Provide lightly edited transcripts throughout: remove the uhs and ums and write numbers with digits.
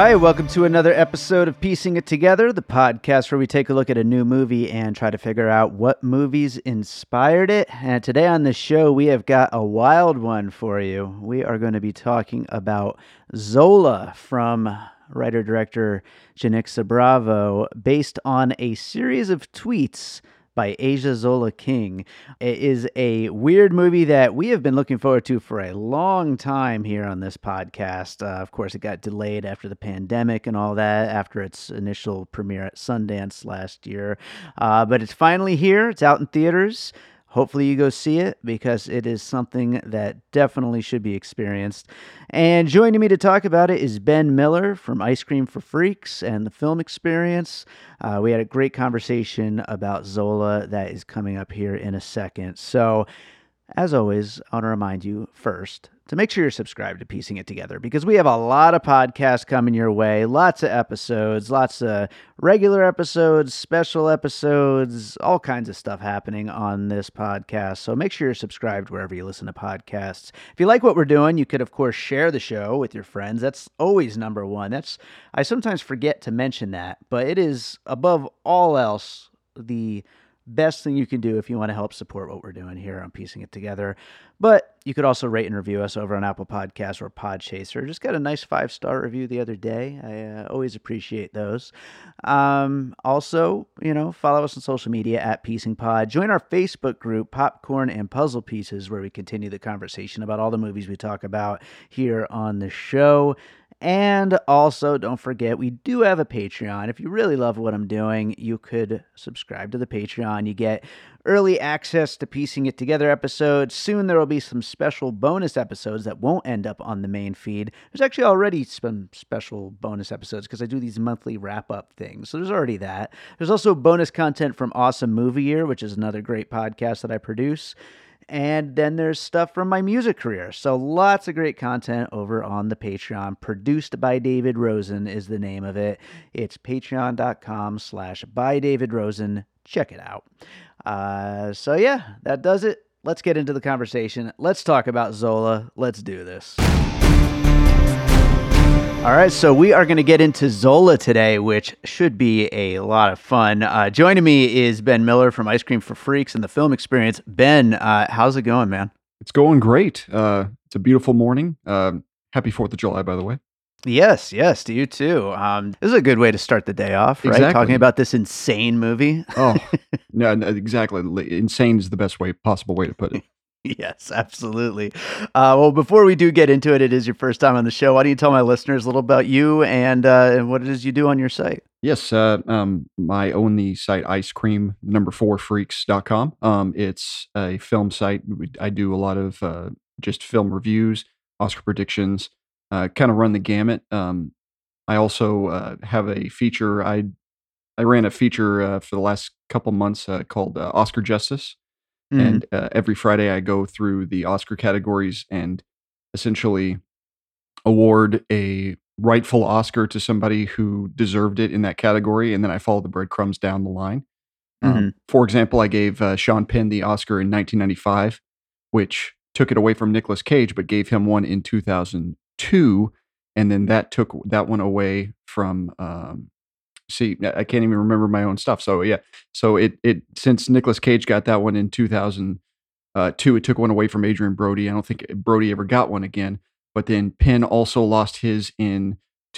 right, welcome to another episode of Piecing It Together, the podcast where we take a look at a new movie and try to figure out what movies inspired it. And today on the show, we have got a wild one for you. We are going to be talking about Zola from writer-director Janicza Bravo, based on a series of tweets by Asia Zola King. It is a weird movie that we have been looking forward to for a long time here on this podcast. Of course, it got delayed after the pandemic and all that, after its initial premiere at Sundance last year. But it's finally here. It's out in theaters. Hopefully you go see it because it is something that definitely should be experienced. And joining me to talk about it is Ben Miller from Ice Cream for Freaks and the Film Experience. We had a great conversation about Zola that is coming up here in a second. So, as always, I want to remind you first to make sure you're subscribed to Piecing It Together because we have a lot of podcasts coming your way, lots of episodes, lots of regular episodes, special episodes, all kinds of stuff happening on this podcast. So make sure you're subscribed wherever you listen to podcasts. If you like what we're doing, you could, of course, share the show with your friends. That's always number one. I sometimes forget to mention that, but it is above all else the best thing you can do if you want to help support what we're doing here on Piecing It Together. But you could also rate and review us over on Apple Podcasts or Podchaser. Just got a nice 5-star review the other day. I always appreciate those. Also, follow us on social media at Piecing Pod. Join our Facebook group, Popcorn and Puzzle Pieces, where we continue the conversation about all the movies we talk about here on the show. And also, don't forget, we do have a Patreon. If you really love what I'm doing, you could subscribe to the Patreon. You get early access to Piecing It Together episodes. Soon there will be some special bonus episodes that won't end up on the main feed. There's actually already some special bonus episodes because I do these monthly wrap-up things. So there's already that. There's also bonus content from Awesome Movie Year, which is another great podcast that I produce. And then there's stuff from my music career. So lots of great content over on the Patreon. Produced by David Rosen is the name of it. It's patreon.com/bydavidrosen. Check it out. So yeah, that does it. Let's get into the conversation. Let's talk about Zola. Let's do this. All right, so we are going to get into Zola today, which should be a lot of fun. Joining me is Ben Miller from Ice Cream for Freaks and the Film Experience. Ben, how's it going, man? It's going great. It's a beautiful morning. Happy 4th of July, by the way. Yes, to you too. This is a good way to start the day off, right? Exactly. Talking about this insane movie. Oh, no, exactly. Insane is the best possible way to put it. Yes, absolutely. Well, before we do get into it, it is your first time on the show. Why don't you tell my listeners a little about you and what it is you do on your site? Yes, I own the site icecream4freaks.com. It's a film site. I do a lot of just film reviews, Oscar predictions, kind of run the gamut. I also have a feature. I ran a feature for the last couple months called Oscar Justice. And every Friday I go through the Oscar categories and essentially award a rightful Oscar to somebody who deserved it in that category. And then I follow the breadcrumbs down the line. For example, I gave Sean Penn the Oscar in 1995, which took it away from Nicolas Cage, but gave him one in 2002. And then that took that one away from... See, I can't even remember my own stuff. So yeah, so it since Nicolas Cage got that one in 2002, it took one away from Adrian Brody. I don't think Brody ever got one again. But then Penn also lost his in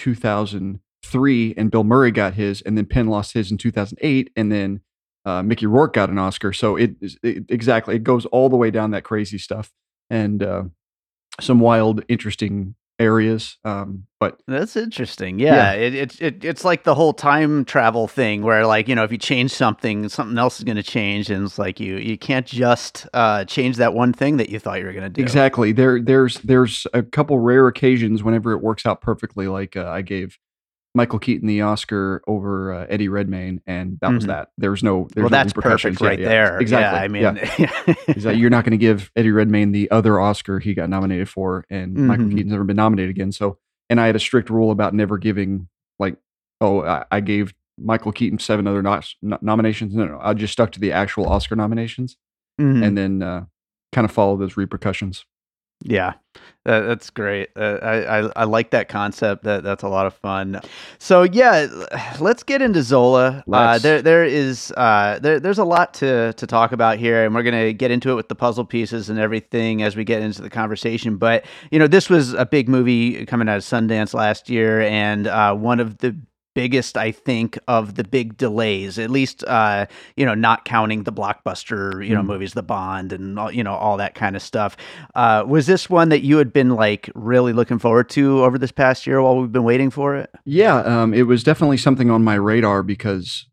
2003, and Bill Murray got his, and then Penn lost his in 2008, and then Mickey Rourke got an Oscar. So it goes all the way down that crazy stuff, and some wild, interesting areas. But that's interesting. Yeah. It's like the whole time travel thing where, like, if you change something else is going to change, and it's like you can't just change that one thing that you thought you were going to do. Exactly. There's a couple rare occasions whenever it works out perfectly. Like I gave Michael Keaton the Oscar over Eddie Redmayne, and that was that. There's no that's perfect right there. Exactly. Yeah, I mean, exactly. You're not going to give Eddie Redmayne the other Oscar he got nominated for, and Michael Keaton's never been nominated again. So, and I had a strict rule about never giving, like, I gave Michael Keaton 7 other nominations. No, I just stuck to the actual Oscar nominations, and then kind of follow those repercussions. Yeah, that's great. I like that concept. That's a lot of fun. So yeah, let's get into Zola. Let's. There's a lot to talk about here, and we're gonna get into it with the puzzle pieces and everything as we get into the conversation. But this was a big movie coming out of Sundance last year, and one of the biggest, I think, of the big delays, at least, not counting the blockbuster, movies, the Bond and all that kind of stuff. Was this one that you had been like really looking forward to over this past year while we've been waiting for it? Yeah, it was definitely something on my radar because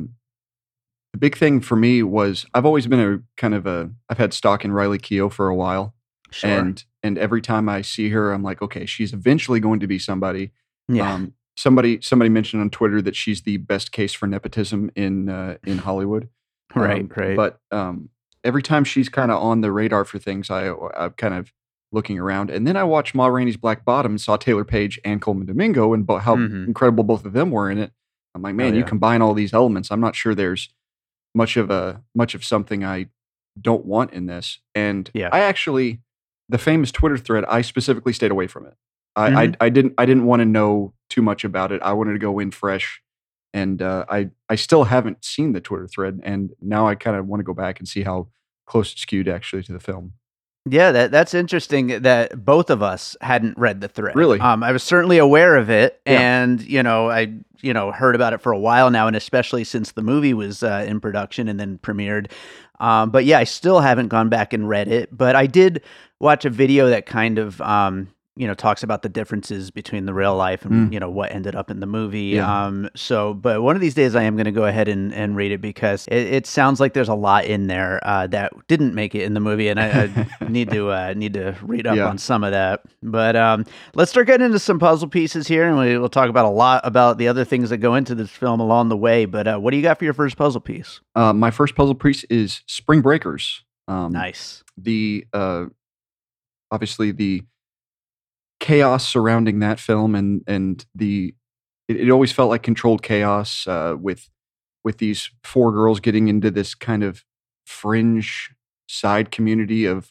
the big thing for me was I've always been I've had stock in Riley Keough for a while, Sure. and every time I see her, I'm like, okay, she's eventually going to be somebody. Yeah. Somebody mentioned on Twitter that she's the best case for nepotism in Hollywood. Right. Right. But every time she's kind of on the radar for things, I'm kind of looking around, and then I watched Ma Rainey's Black Bottom, saw Taylor Page and Coleman Domingo, and how Mhm. incredible both of them were in it. I'm like, man, Oh you yeah. combine all these elements. I'm not sure there's much of something I don't want in this. And Yeah. I actually, the famous Twitter thread, I specifically stayed away from it. Mhm. I didn't want to know too much about it. I wanted to go in fresh, and I still haven't seen the Twitter thread, and now I kind of want to go back and see how close it's skewed actually to the film. Yeah, that's interesting that both of us hadn't read the thread. Really? I was certainly aware of it, Yeah. and I heard about it for a while now, and especially since the movie was in production and then premiered. But yeah, I still haven't gone back and read it, but I did watch a video that kind of talks about the differences between the real life and what ended up in the movie. Yeah. But one of these days I am going to go ahead and read it because it sounds like there's a lot in there that didn't make it in the movie, and I need to read up Yeah. on some of that. But let's start getting into some puzzle pieces here, and we'll talk about a lot about the other things that go into this film along the way. But what do you got for your first puzzle piece? My first puzzle piece is Spring Breakers. Nice. The obviously the chaos surrounding that film, and it always felt like controlled chaos with these four girls getting into this kind of fringe side community of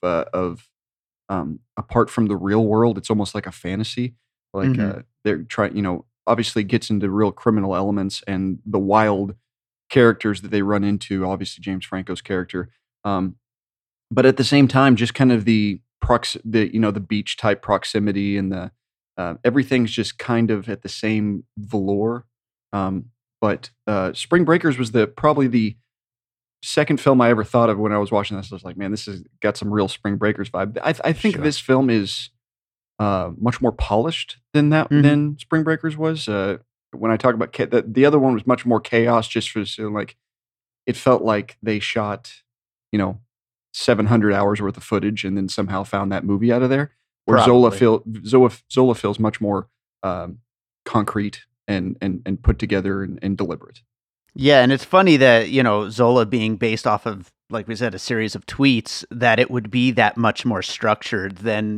apart from the real world. It's almost like a fantasy. Like Mhm. they're trying, obviously gets into real criminal elements and the wild characters that they run into. Obviously, James Franco's character, um, but at the same time, just kind of the beach type proximity and the everything's just kind of at the same velour. But Spring Breakers was probably the second film I ever thought of when I was watching this. I was like, man, this has got some real Spring Breakers vibe. I think Sure. this film is much more polished than than Spring Breakers was. When I talk about the other one was much more chaos, just for like it felt like they shot, you know, 700 hours worth of footage and then somehow found that movie out of there. Where Probably. Zola feels much more concrete and put together and deliberate. Yeah, and it's funny that, Zola being based off of, like we said, a series of tweets, that it would be that much more structured than,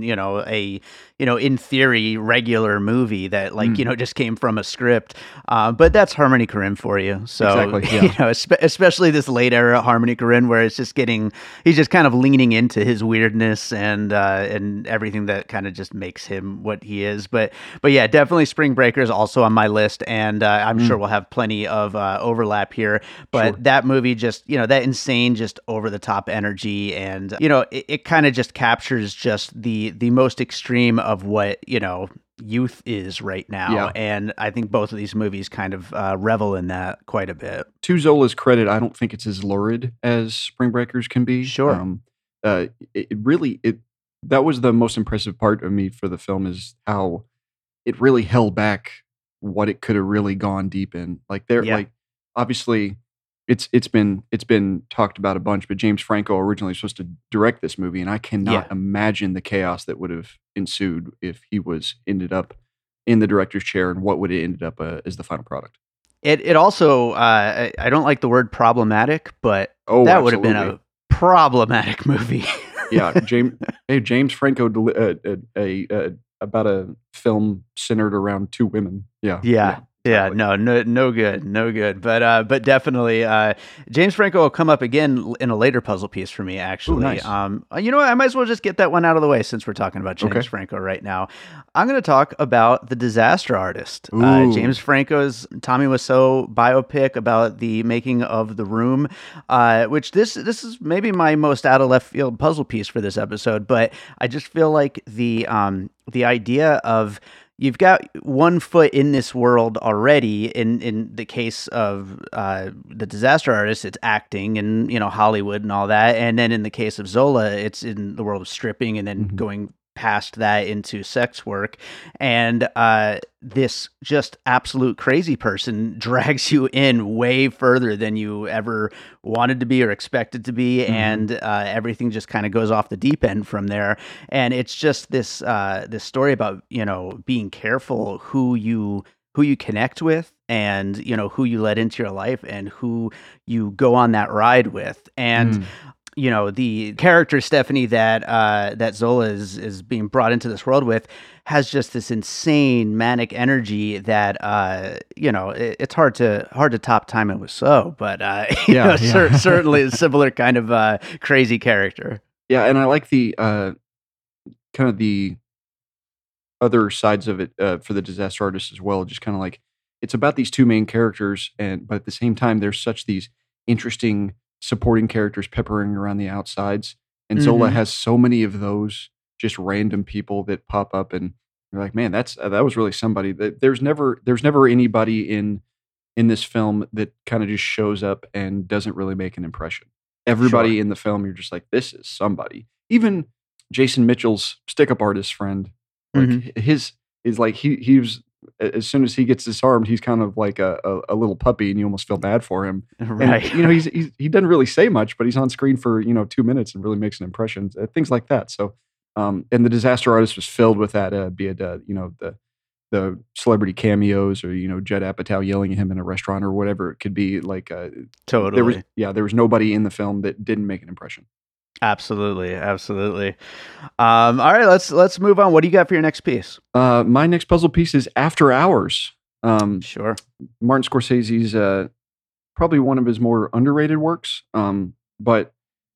in theory, regular movie that, like, just came from a script. But that's Harmony Korine for you. So, Exactly, yeah. especially this late era Harmony Korine, where it's just he's just kind of leaning into his weirdness and everything that kind of just makes him what he is. But yeah, definitely Spring Breakers also on my list, and I'm sure we'll have plenty of overlap here. But Sure. that movie just, that insane, just over the top energy, and it kind of just captures just the most extreme of what youth is right now. Yeah. And I think both of these movies kind of revel in that quite a bit. To Zola's credit, I don't think it's as lurid as Spring Breakers can be. Sure. That was the most impressive part of me for the film, is how it really held back what it could have really gone deep in. Yeah. Like obviously it's been talked about a bunch, but James Franco originally was supposed to direct this movie, and I cannot Yeah. imagine the chaos that would have ensued if he ended up in the director's chair, and what would it ended up as the final product. It also I don't like the word problematic, but Oh, that would have been absolutely. a problematic movie. Yeah, James Franco about a film centered around two women. Yeah, Yeah. Yeah, entirely. no good, no good. But definitely, James Franco will come up again in a later puzzle piece for me. Oh, Actually, nice. you know what? I might as well just get that one out of the way since we're talking about James Okay. Franco right now. I'm going to talk about The Disaster Artist, James Ooh. Franco's Tommy Wiseau biopic about the making of The Room. Which this is maybe my most out of left field puzzle piece for this episode, but I just feel like the idea of you've got one foot in this world already. In the case of The Disaster Artist, it's acting and Hollywood and all that, and then in the case of Zola, it's in the world of stripping and then Mhm. going past that into sex work. And this just absolute crazy person drags you in way further than you ever wanted to be or expected to be, Mhm. and everything just kind of goes off the deep end from there. And it's just this story about being careful who you connect with, and who you let into your life, and who you go on that ride with. And Mm. the character Stephanie that Zola is being brought into this world with has just this insane manic energy that it's hard to top Time It Was So, but Yeah, yeah. certainly a similar kind of crazy character. Yeah, and I like the, kind of the other sides of it, for the disaster artist as well, just kinda like it's about these 2 main characters, and but at the same time, there's such these interesting supporting characters peppering around the outsides, and Zola Hmm. has so many of those just random people that pop up, and you're like, "Man, that was really somebody." That there's never anybody in this film that kinda just shows up and doesn't really make an impression. Sure. Everybody in the film, you're just like, "This is somebody." Even Jason Mitchell's stick-up artist friend, like, Hmm. his is like he was as soon as he gets disarmed, he's kind of like a little puppy, and you almost feel bad for him. And, Right. he doesn't really say much, but he's on screen for, 2 minutes and really makes an impression, things like that. So, and The Disaster Artist was filled with that, be it, the celebrity cameos or, Judd Apatow yelling at him in a restaurant or whatever it could be, like, Totally. there was nobody in the film that didn't make an impression. Absolutely. Absolutely. All right, let's move on. What do you got for your next piece? My next puzzle piece is After Hours. Um, Sure. Martin Scorsese's, probably one of his more underrated works, but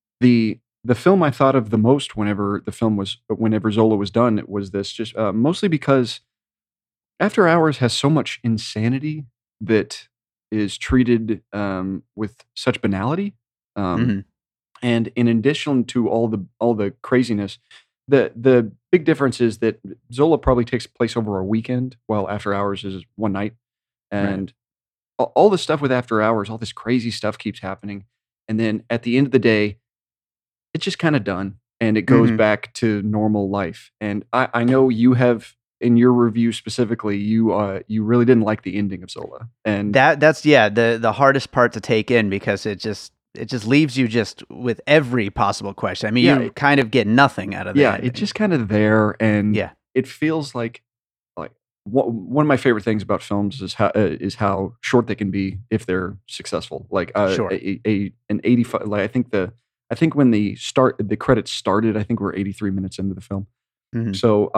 the film I thought of the most whenever Zola was done, it was this just, mostly because After Hours has so much insanity that is treated, with such banality, um, Hmm. and in addition to all the craziness, the big difference is that Zola probably takes place over a weekend, while After Hours is one night, Right. and all the stuff with After Hours, all this crazy stuff keeps happening, and then at the end of the day, it's just kinda done, and it goes Hmm. back to normal life, and I know you have in your review specifically, you really didn't like the ending of Zola, and That's yeah, the hardest part to take in, because it just leaves you just with every possible question. I mean, yeah, you kind of get nothing out of the yeah, it's ending. just kinda there, and Yeah, it feels like one of my favorite things about films is how short they can be if they're successful. Like, sure. an 85 like, I think when the credits started, I think we're 83 minutes into the film. Mhm. So,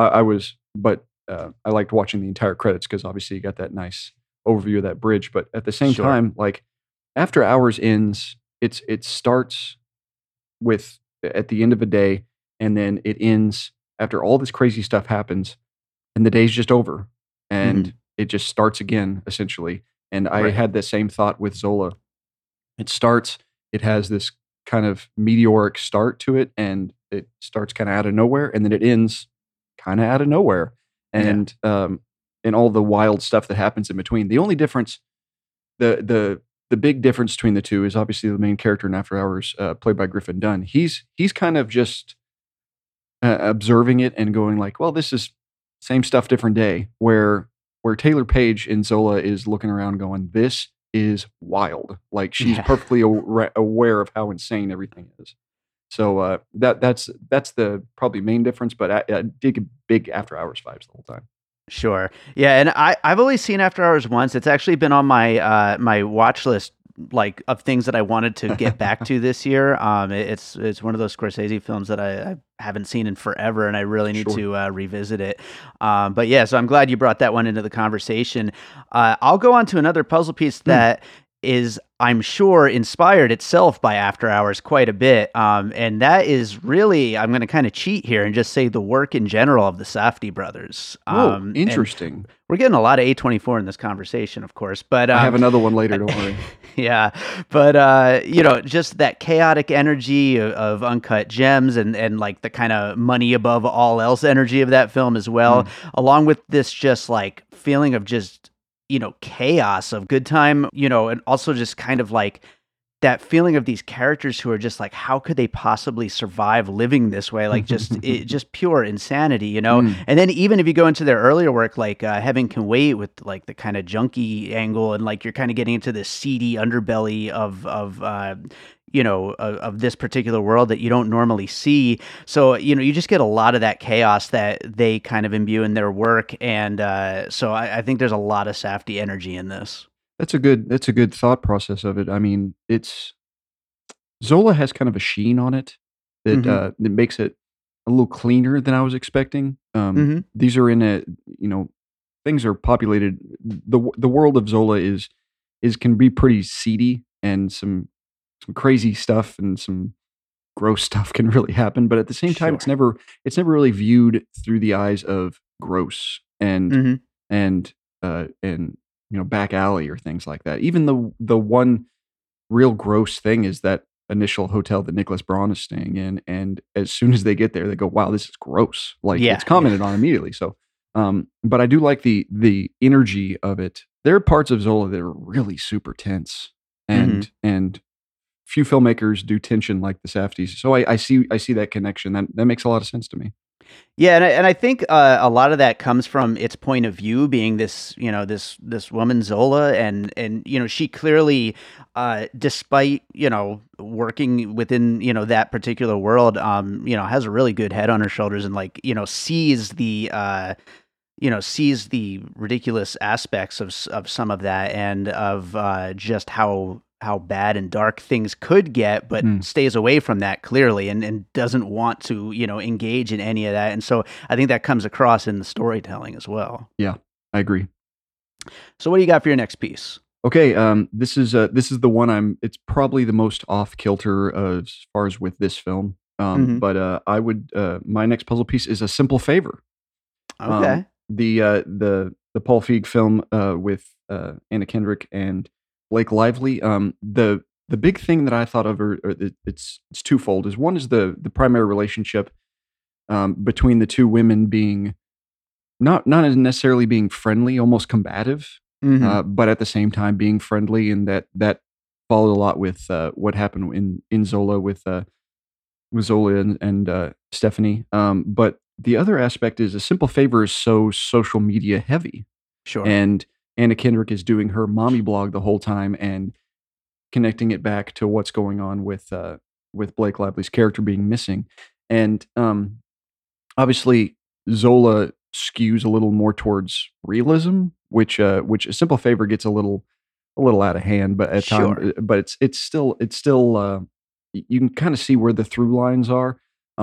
I liked watching the entire credits because obviously you got that nice overview of that bridge, but at the same Sure. time, like, After Hours ends, it starts with at the end of a day, and then it ends after all this crazy stuff happens, and the day's just over, Mhm. and it just starts again, essentially, and I Right. had the same thought with Zola. It starts it has this kind of meteoric start to it, and it starts kinda out of nowhere, and then it ends kinda out of nowhere, Yeah. and all the wild stuff that happens in between. The only difference the the the big difference between the 2 is obviously the main character in After Hours, played by Griffin Dunn. He's kind of just, observing it and going like, "Well, this is same stuff, different day," where Taylor Page in Zola is looking around going, "This is wild." Like, she's Yeah. perfectly aware of how insane everything is. So, that's the probably main difference, but I dig a big After Hours vibes the whole time. Sure. Yeah, and I've only seen After Hours once. It's actually been on my watch list like of things that I wanted to get back to this year. It's one of those Scorsese films that I haven't seen in forever, and I really need Sure. to revisit it. But yeah, so I'm glad you brought that one into the conversation. I'll go on to another puzzle piece that is, I'm sure, inspired itself by After Hours quite a bit. And that is really, I'm going to kind of cheat here and just say the work in general of the Safdie brothers. Oh, interesting. We're getting a lot of A24 in this conversation, of course, but I have another one later, don't worry. yeah, but just that chaotic energy of Uncut Gems and like the kind of money above all else energy of that film as well, along with this just like feeling of just chaos of good time, and also just kind of like that feeling of these characters who are just like, how could they possibly survive living this way? Like just pure insanity, And then even if you go into their earlier work, like Heaven Can Wait, with like the kind of junkie angle, and like you're kind of getting into this seedy underbelly of this particular world that you don't normally see. So, you just get a lot of that chaos that they kind of imbue in their work. And so I think there's a lot of Safdie energy in this. That's a good thought process of it. I mean, Zola has kind of a sheen on it that makes it a little cleaner than I was expecting. These are things are populated. The world of Zola can be pretty seedy, and some crazy stuff and some gross stuff can really happen. But at the same time, Sure. it's never really viewed through the eyes of gross and back alley or things like that. Even the one real gross thing is that initial hotel that Nicholas Braun is staying in, and as soon as they get there, they go, "Wow, this is gross!" Like it's commented on immediately. So, but I do like the energy of it. There are parts of Zola that are really super tense, and few filmmakers do tension like the Safdies. So I see that connection. That makes a lot of sense to me. Yeah, and I think a lot of that comes from its point of view, being this this woman Zola, and she clearly, despite working within that particular world, has a really good head on her shoulders, and like sees the ridiculous aspects of some of that, and of just how bad and dark things could get, but stays away from that clearly, and doesn't want to, engage in any of that. And so I think that comes across in the storytelling as well. Yeah, I agree. So what do you got for your next piece? Okay, this is the one it's probably the most off kilter as far as with this film. But I would my next puzzle piece is A Simple Favor. Okay. The Paul Feig film with Anna Kendrick and Blake Lively. The big thing that I thought of, it's twofold. Is one is the primary relationship between the two women being not necessarily being friendly, almost combative, but at the same time being friendly, and that followed a lot with what happened in Zola with Zola and Stephanie. But the other aspect is A Simple Favor is so social media heavy. Sure. And Anna Kendrick is doing her mommy blog the whole time and connecting it back to what's going on with Blake Lively's character being missing. And obviously Zola skews a little more towards realism, which A Simple Favor gets a little out of hand, but at times, but it's still you can kind of see where the through lines are.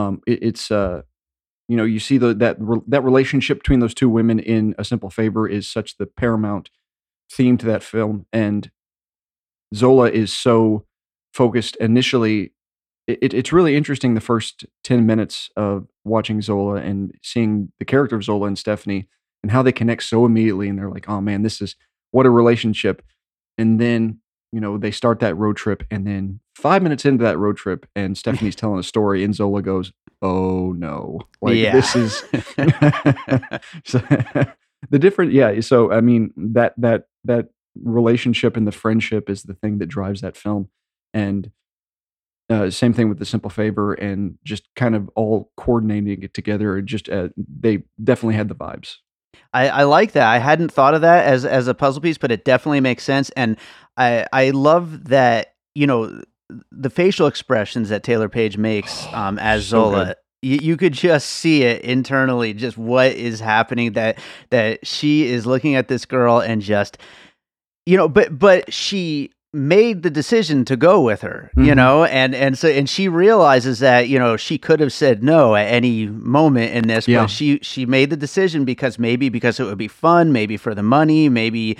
You see that relationship between those two women in A Simple Favor is such the paramount theme to that film, and Zola is so focused initially. It's really interesting the first 10 minutes of watching Zola and seeing the character of Zola and Stephanie and how they connect so immediately, and they're like, "Oh man, this is what a relationship." And then they start that road trip, and then 5 minutes into that road trip, and Stephanie's telling a story, and Zola goes, "Oh no!" This is so, the different. Yeah, so I mean that relationship and the friendship is the thing that drives that film, and same thing with The Simple Favor, and just kind of all coordinating it together. Just they definitely had the vibes. I like that. I hadn't thought of that as a puzzle piece, but it definitely makes sense. And I love that, the facial expressions that Taylor Page makes as So Zola. good. You could just see it internally, just what is happening, that she is looking at this girl and just, but she made the decision to go with her, Mhm. and she realizes that, she could have said no at any moment in this, but Yeah. she made the decision because it would be fun, maybe for the money, maybe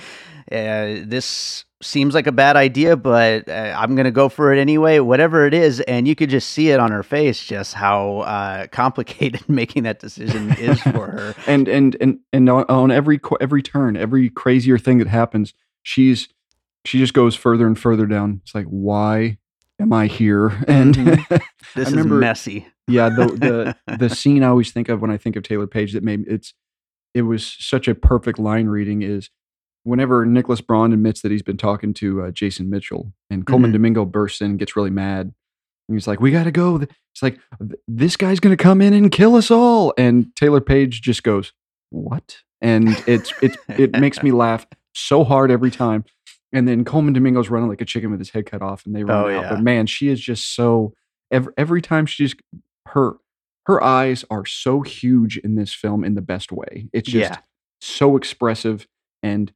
this seems like a bad idea, but I'm gonna go for it anyway, whatever it is. And you could just see it on her face, just how complicated making that decision is for her. And on every turn, every crazier thing that happens, she just goes further and further down. It's like, "Why am I here?" And Hmm. I This is remember messy. yeah, the scene I always think of when I think of Taylor Page that made it was such a perfect line reading is whenever Nicholas Braun admits that he's been talking to, Jason Mitchell, and Coleman Hmm. Domingo bursts in and gets really mad, and he's like, "We gotta go." It's like, This guy's gonna come in and kill us all." And Taylor Page just goes, "What?" And it makes me laugh so hard every time. And then Coleman Domingo's running like a chicken with his head cut off, and they run Oh out. But yeah. man, she is just so every time she just her her eyes are so huge in this film in the best way. It's just Yeah. so expressive, and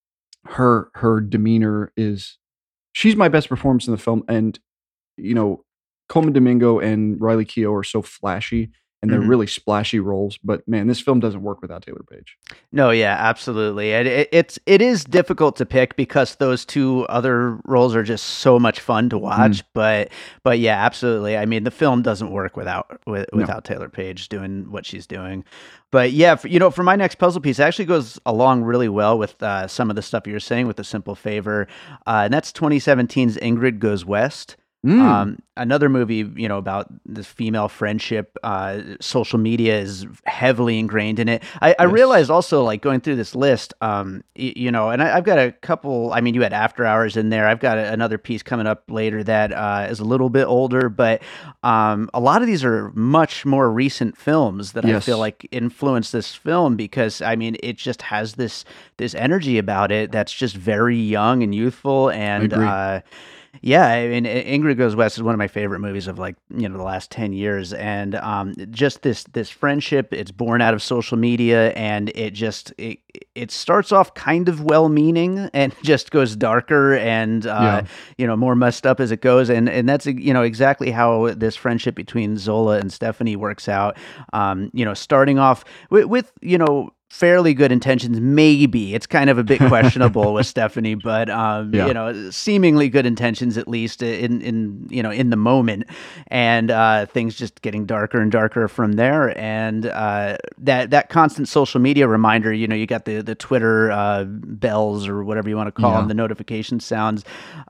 her demeanor is she's my best performance in the film. And you know, Coleman Domingo and Riley Keough are so flashy, and they're Mhm. really splashy roles, but man, this film doesn't work without Taylor Page. No, yeah, absolutely. And it is difficult to pick because those two other roles are just so much fun to Mm, watch. But yeah, absolutely. I mean, the film doesn't work no. without Taylor Page doing what she's doing. But yeah, for my next puzzle piece, it actually goes along really well with some of the stuff you're saying with the simple favor, and that's 2017's Ingrid Goes West. Mm, Another movie, about this female friendship. Social media is heavily ingrained in it. I yes. realized also, like going through this list, and I've got a couple. I mean, you had After Hours in there. I've got another piece coming up later that is a little bit older, but a lot of these are much more recent films that I feel Yes, like influenced this film because I mean, it just has this energy about it that's just very young and youthful I and. agree. Yeah, I mean, Ingrid Goes West is one of my favorite movies of like the last 10 years, and just this friendship. It's born out of social media, and it starts off kind of well-meaning and just goes darker and Yeah. more messed up as it goes, and that's exactly how this friendship between Zola and Stephanie works out. Starting off with fairly good intentions. Maybe it's kind of a bit questionable with Stephanie, but Yeah. seemingly good intentions at least in the moment, and things just getting darker and darker from there. And that constant social media reminder. You got the Twitter bells or whatever you want to call them, Yeah. the notification sounds.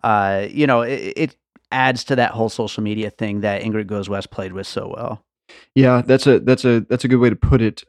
It adds to that whole social media thing that Ingrid Goes West played with so well. Yeah, that's a good way to put it.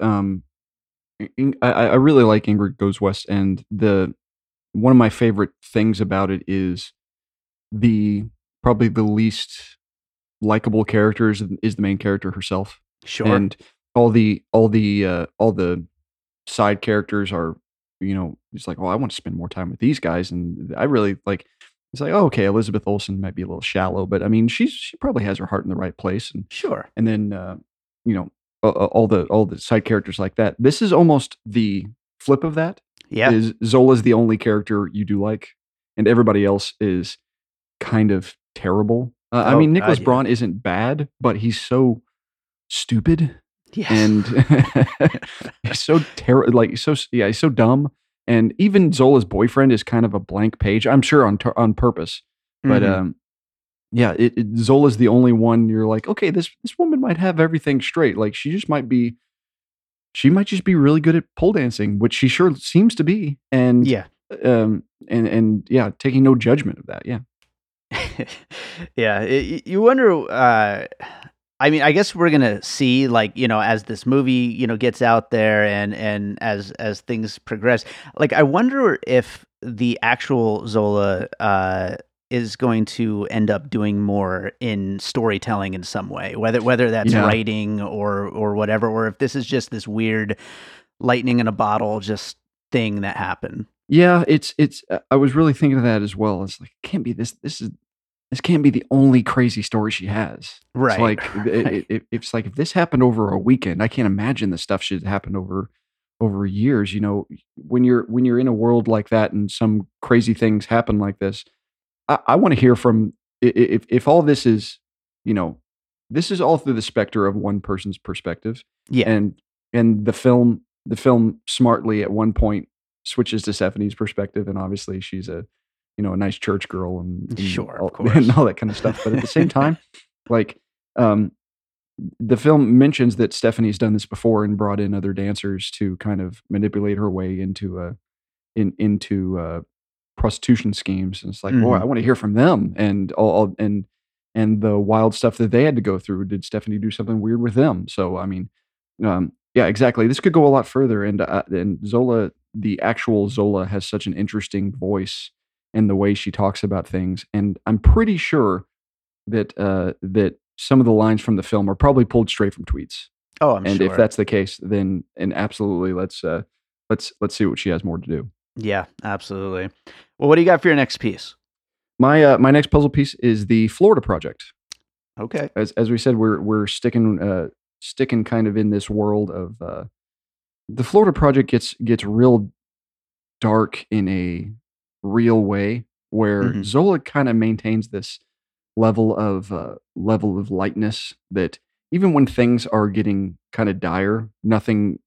I really like Ingrid Goes West, and the one of my favorite things about it is the probably the least likable character is the main character herself, Sure. and all the side characters are, it's like, "Well, I want to spend more time with these guys," and I really like it's like, "Oh, okay, Elizabeth Olsen might be a little shallow, but I mean, she probably has her heart in the right place," Sure. and then, you know, all the side characters like that. This is almost the flip of that, Yeah. is Zola's the only character you do like, and everybody else is kind of terrible. I Oh mean, Nicholas God, yeah. Braun isn't bad, but he's so stupid, Yes. and he's so like, yeah, he's so dumb, and even Zola's boyfriend is kind of a blank page, I'm sure on purpose, but, Mhm. yeah, Zola's the only one you're like, "Okay, this woman might have everything straight, like, she might just be really good at pole dancing," which she sure seems to be, Yeah. and yeah, taking no judgment of that, yeah. Yeah, you wonder, I mean, I guess we're gonna see, like, as this movie, gets out there and as things progress, like, I wonder if the actual Zola, is going to end up doing more in storytelling in some way, whether that's Yeah. writing or whatever, or if this is just this weird lightning in a bottle just thing that happened. Yeah, I was really thinking of that as well. It's like, it can't be this can't be the only crazy story she has. It's Right, like, right. it's like, if this happened over a weekend, I can't imagine the stuff should happen over years, when you're in a world like that and some crazy things happen like this, I want to hear from if all this is, you know, this is all through the specter of one person's perspective, Yeah, and the film smartly at one point switches to Stephanie's perspective, and obviously she's a nice church girl and, sure, of all, and course. all that kind of stuff. But at the same time, like um, the film mentions that Stephanie's done this before and brought in other dancers to kind of manipulate her way into prostitution schemes. And it's like, boy, I Mhm. want to hear from them and and the wild stuff that they had to go through. Did Stephanie do something weird with them? So I mean, yeah, exactly. This could go a lot further. And Zola, the actual Zola, has such an interesting voice in the way she talks about things. And I'm pretty sure that some of the lines from the film are probably pulled straight from tweets. Oh, I'm And if sure. that's the case, then and absolutely let's see what she has more to do. Yeah, absolutely. Well, what do you got for your next piece? My next puzzle piece is the Florida Project. Okay. As we said, we're sticking kind of in this world of the Florida Project gets real dark in a real way, where Mhm. Zola kind of maintains this level of lightness that even when things are getting kind of dire, nothing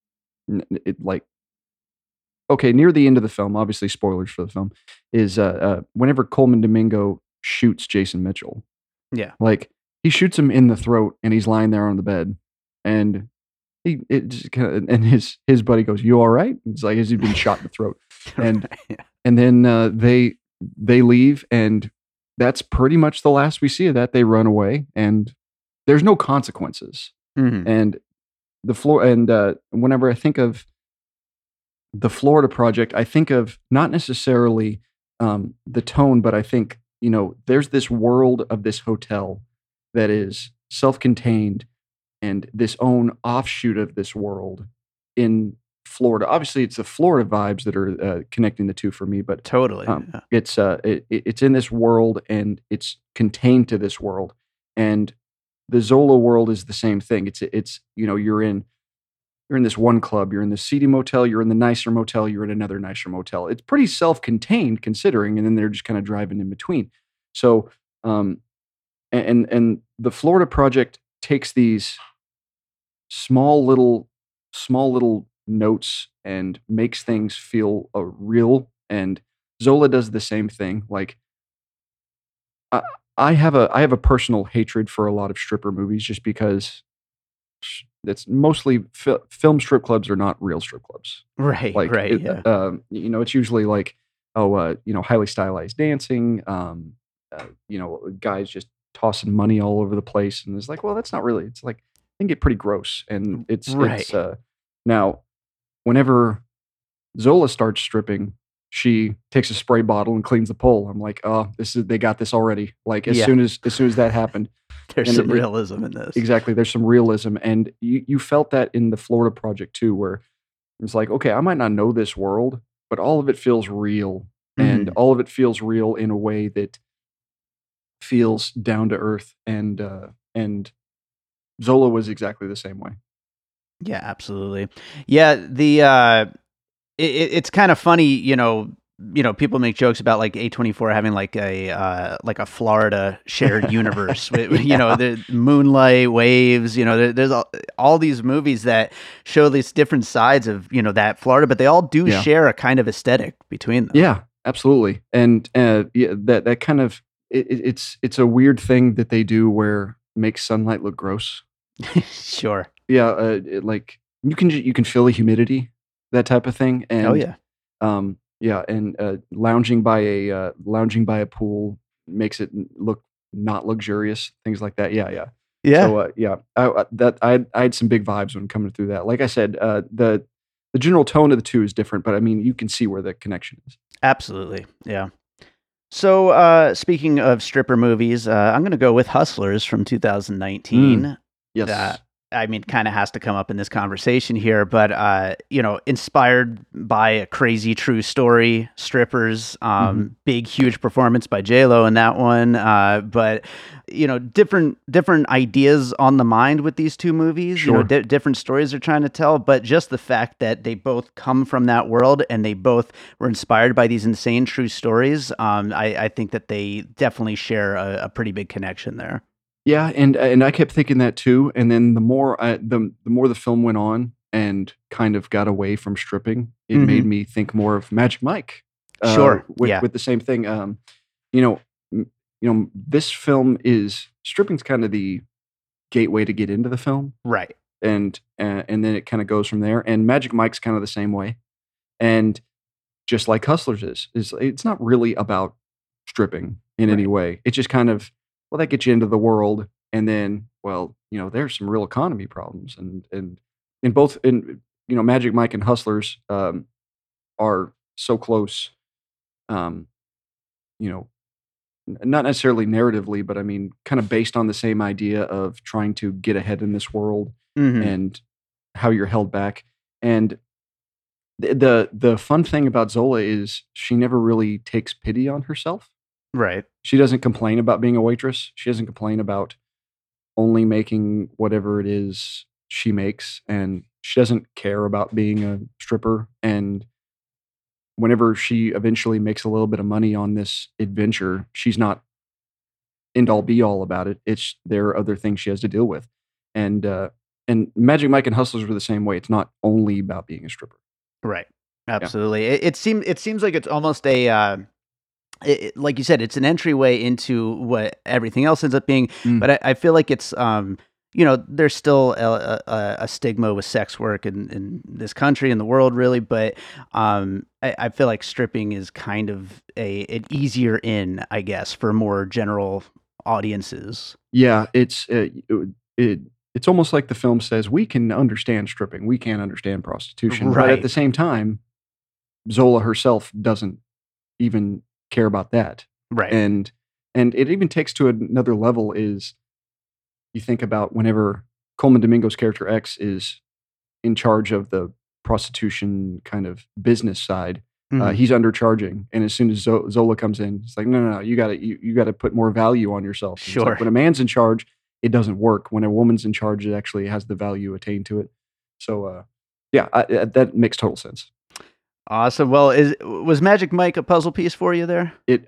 it like okay, near the end of the film, obviously spoilers for the film, is whenever Coleman Domingo shoots Jason Mitchell, Yeah. like he shoots him in the throat and he's lying there on the bed, and he it just kind of and his buddy goes, "You all right?" It's like as he's been shot in the throat, and Right. and then they leave, and that's pretty much the last we see of that. They run away, and there's no consequences. Mhm. And whenever I think of the Florida Project, I think of not necessarily the tone, but I think there's this world of this hotel that is self-contained and this own offshoot of this world in Florida. Obviously, it's the Florida vibes that are connecting the two for me, but Totally. Yeah. it's in this world and it's contained to this world, and the Zola world is the same thing. It's you're in this one club, you're in the seedy motel, you're in the nicer motel, you're in another nicer motel. It's pretty self-contained considering, and then they're just kind of driving in between. So, um, and the Florida Project takes these small little, small little notes and makes things feel real. And Zola does the same thing. Like I, I have a personal hatred for a lot of stripper movies just because that's mostly film strip clubs are not real strip clubs. Right, Like right, yeah. it's usually like highly stylized dancing, guys just tossing money all over the place, and it's like, well, that's not really. It's like it can get pretty gross, and it's Right. now whenever Zola starts stripping, she takes a spray bottle and cleans the pole. I'm like, oh, they got this already. Like Yeah. as soon as that happened, There's and some realism in this. exactly, there's some realism, and you felt that in the Florida Project too, where it's like, okay, I might not know this world, but all of it feels real, and Mhm. all of it feels real in a way that feels down to earth, and Zola was exactly the same way. Yeah, absolutely. Yeah, it's kind of funny, people make jokes about like A24 having like a Florida shared universe. Yeah, The Moonlight, Waves. There's all these movies that show these different sides of that Florida, but they all do yeah, share a kind of aesthetic between them. yeah, absolutely, and yeah, that kind of it's a weird thing that they do where makes sunlight look gross. Sure. Yeah, like you can feel the humidity, that type of thing, Oh and yeah. yeah, and lounging by a pool makes it look not luxurious, things like that. Yeah, yeah. Yeah. So yeah, I had some big vibes when coming through that. Like I said, the general tone of the two is different, but I mean you can see where the connection is. Absolutely. Yeah. So, speaking of stripper movies, I'm going to go with Hustlers from Mm, 2019. That yes. I mean, kind of has to come up in this conversation here, but inspired by a crazy true story, strippers, big huge performance by J-Lo in that one, but different ideas on the mind with these two movies. Sure. Different stories they're trying to tell, but just the fact that they both come from that world and they both were inspired by these insane true stories, I think that they definitely share a pretty big connection there. Yeah, and I kept thinking that too. And then the more the film went on and kind of got away from stripping, it made me think more of Magic Mike. Sure. With the same thing. This film is stripping's kind of the gateway to get into the film, Right. and then it kind of goes from there. And Magic Mike's kind of the same way. And just like Hustlers is it's not really about stripping in any way. It's just kind of, well, that gets you into the world, and then, well, there's some real economy problems, and in both Magic Mike and Hustlers are so close, um, not necessarily narratively, but I mean, kind of based on the same idea of trying to get ahead in this world and how you're held back. And the fun thing about Zola is she never really takes pity on herself. Right. She doesn't complain about being a waitress. She doesn't complain about only making whatever it is she makes, and she doesn't care about being a stripper. And whenever she eventually makes a little bit of money on this adventure, she's not end all be all about it. There are other things she has to deal with. And Magic Mike and Hustlers were the same way. It's not only about being a stripper. Right. Absolutely. It seems like it's almost a like you said, it's an entryway into what everything else ends up being. But I feel like it's, there's still a stigma with sex work in this country and the world, really. But I feel like stripping is kind of an easier in, I guess, for more general audiences. Yeah, it's almost like the film says, we can understand stripping, we can't understand prostitution. Right. But at the same time, Zola herself doesn't even care about that. Right. And it even takes to another level is you think about whenever Coleman Domingo's character X is in charge of the prostitution kind of business side, he's undercharging. And as soon as Zola comes in, it's like, no, you gotta put more value on yourself. Sure. Like when a man's in charge, it doesn't work. When a woman's in charge, it actually has the value attained to it. So that makes total sense. Awesome. Well, was Magic Mike a puzzle piece for you there? It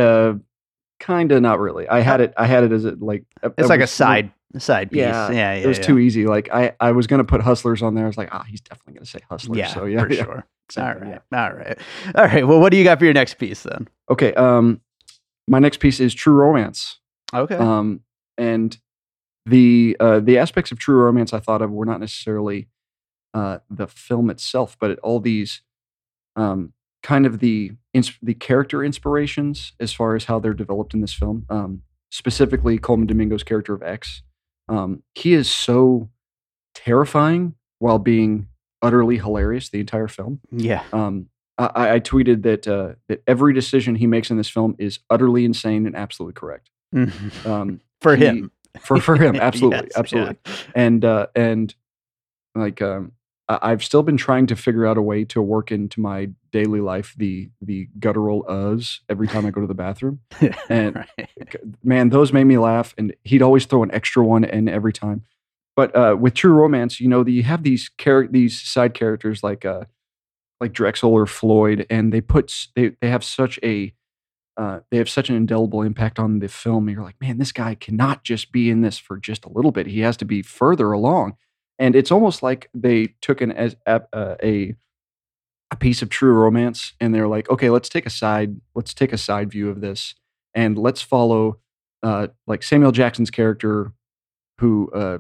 kind of not really. I had it as it's like a side piece. Yeah. It was too easy. Like I was gonna put Hustlers on there. I was like, he's definitely gonna say Hustlers. Yeah, so for sure. Exactly, All right. Well, what do you got for your next piece then? Okay. My next piece is True Romance. Okay. And the aspects of True Romance I thought of were not necessarily the film itself, but all these kind of the character inspirations as far as how they're developed in this film. Specifically, Coleman Domingo's character of X. He is so terrifying while being utterly hilarious the entire film. Yeah. I tweeted that every decision he makes in this film is utterly insane and absolutely correct. For him. For him, absolutely, Yes, absolutely. Yeah. And like I've still been trying to figure out a way to work into my daily life the guttural uhs every time I go to the bathroom. And man, those made me laugh. And he'd always throw an extra one in every time. But with True Romance, you have these side characters like Drexel or Floyd, and they have such an indelible impact on the film. And you're like, man, this guy cannot just be in this for just a little bit. He has to be further along. And it's almost like they took a piece of True Romance, and they're like, okay, let's take a side view of this, and let's follow like Samuel Jackson's character, who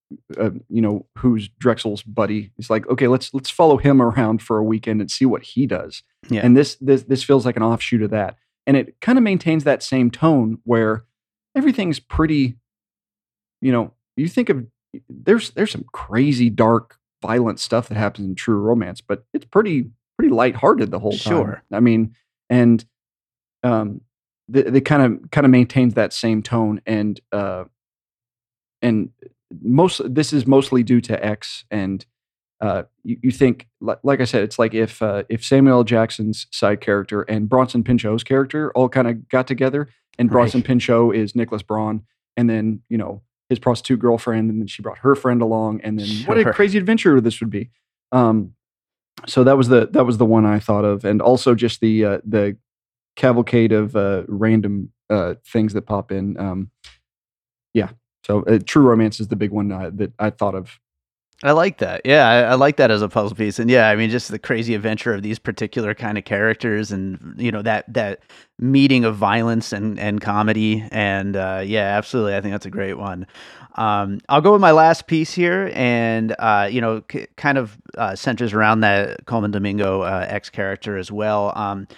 who's Drexel's buddy. He's like, okay, let's follow him around for a weekend and see what he does. Yeah. And this feels like an offshoot of that, and it kind of maintains that same tone where everything's pretty. You think of. There's some crazy, dark, violent stuff that happens in True Romance, but it's pretty lighthearted the whole time. Sure. I mean, and they kind of maintains that same tone, and this is mostly due to X, and you think, like I said, it's like if Samuel L. Jackson's side character and Bronson Pinchot's character all kind of got together, and Bronson Right. Pinchot is Nicholas Braun, and then his prostitute girlfriend, and then she brought her friend along, and then what a Sure. crazy adventure this would be. Um, so that was the one I thought of, and also just the cavalcade of random things that pop in. Yeah, so True Romance is the big one that I thought of. I like that. Yeah, I like that as a puzzle piece. And yeah, I mean, just the crazy adventure of these particular kind of characters, and that meeting of violence and comedy. And yeah, absolutely, I think that's a great one. I'll go with my last piece here, and kind of centers around that Coleman Domingo X character as well.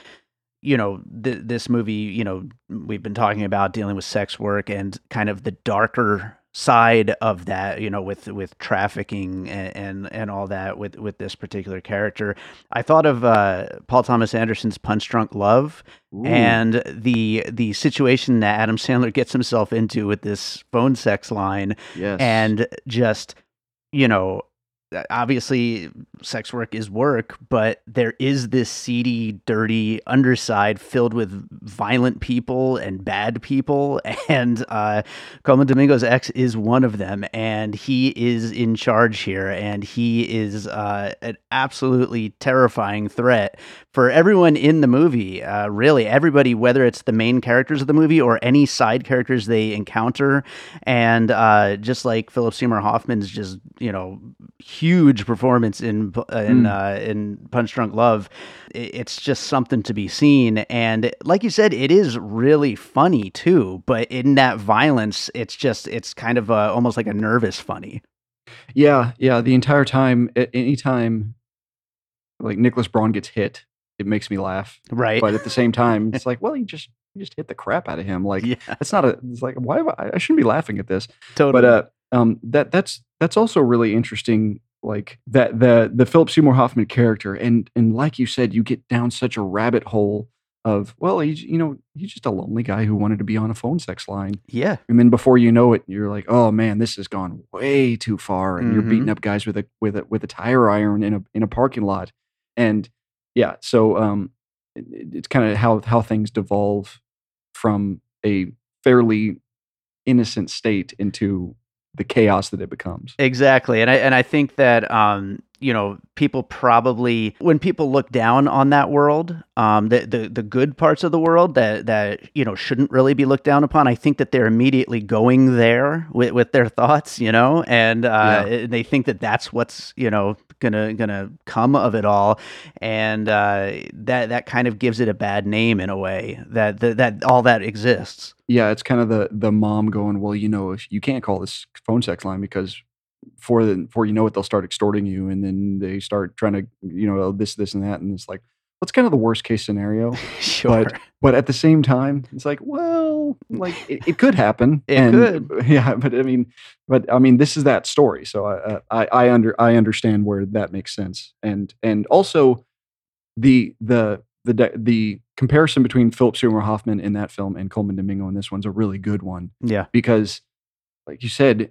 This movie, we've been talking about dealing with sex work and kind of the darker side of that, with trafficking and all that with this particular character. I thought of Paul Thomas Anderson's Punch Drunk Love, Ooh, and the situation that Adam Sandler gets himself into with this phone sex line, yes. and just, you know, obviously sex work is work, but there is this seedy, dirty underside filled with violent people and bad people. And Coleman Domingo's ex is one of them. And he is in charge here. And he is an absolutely terrifying threat for everyone in the movie. Really, everybody, whether it's the main characters of the movie or any side characters they encounter. And just like Philip Seymour Hoffman's just, huge performance Mm. in Punch Drunk Love. It's just something to be seen, and like you said, it is really funny too. But in that violence, it's kind of almost like a nervous funny, Yeah, yeah. The entire time, anytime like Nicholas Braun gets hit, it makes me laugh. right? But at the same time, it's like, well, you just hit the crap out of him. Like Yeah, that's not a. It's like why I shouldn't be laughing at this. But totally. that's also really interesting. Like that the Philip Seymour Hoffman character, and like you said, you get down such a rabbit hole of, well, he's just a lonely guy who wanted to be on a phone sex line. Yeah. And then before you know it, you're like, "Oh man, this has gone way too far," and you're beating Hmm. up guys with a tire iron in a parking lot, and yeah, so it's kind of how things devolve from a fairly innocent state into the chaos that it becomes. Exactly, and I think that people probably, when people look down on that world, the good parts of the world that shouldn't really be looked down upon. I think that they're immediately going there with their thoughts, and Yeah, they think that that's what's gonna come of it all, and that kind of gives it a bad name in a way that all that exists. yeah, it's kind of the mom going, well, if you can't call this phone sex line because before you know it, they'll start extorting you, and then they start trying to, this and that, and it's like, what's kind of the worst case scenario, but Sure, but at the same time, it's like, well, like it could happen, it and could. yeah, but I mean, this is that story, so I understand where that makes sense, and also the comparison between Philip Seymour Hoffman in that film and Coleman Domingo in this one's a really good one Yeah. because, like you said,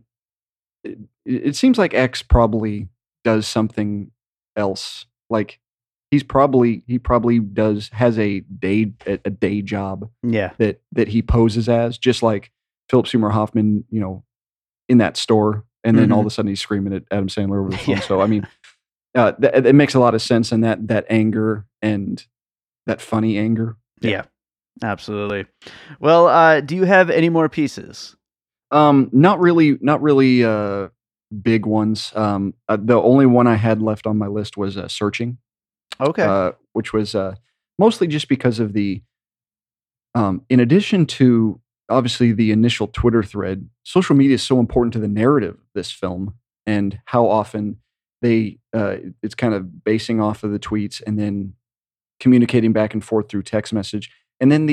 it seems like X probably does something else. Like he probably has a day job Yeah. that he poses as, just like Philip Seymour Hoffman, in that store, and then all of Mhm. a sudden he's screaming at Adam Sandler over the phone. Yeah. So I mean, it makes a lot of sense, and that anger and that funny anger. Yeah. Yeah, absolutely. Well, do you have any more pieces? Not really, big ones. The only one I had left on my list was, Searching, Okay. which was, mostly just because of in addition to obviously the initial Twitter thread, social media is so important to the narrative of this film, and how often it's kind of basing off of the tweets and then communicating back and forth through text message. And then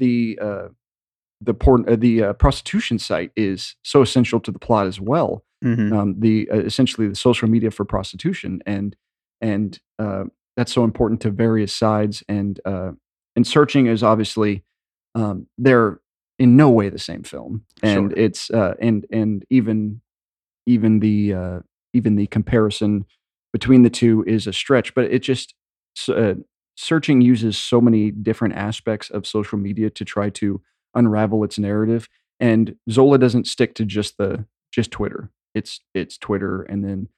the prostitution site is so essential to the plot as well. Mhm. Essentially the social media for prostitution, and that's so important to various sides. And Searching is obviously, they're in no way the same film, and Sure. it's and even even the comparison between the two is a stretch. But it just s- uh, searching uses so many different aspects of social media to try to unravel its narrative, and Zola doesn't stick to just Twitter. It's Twitter, and then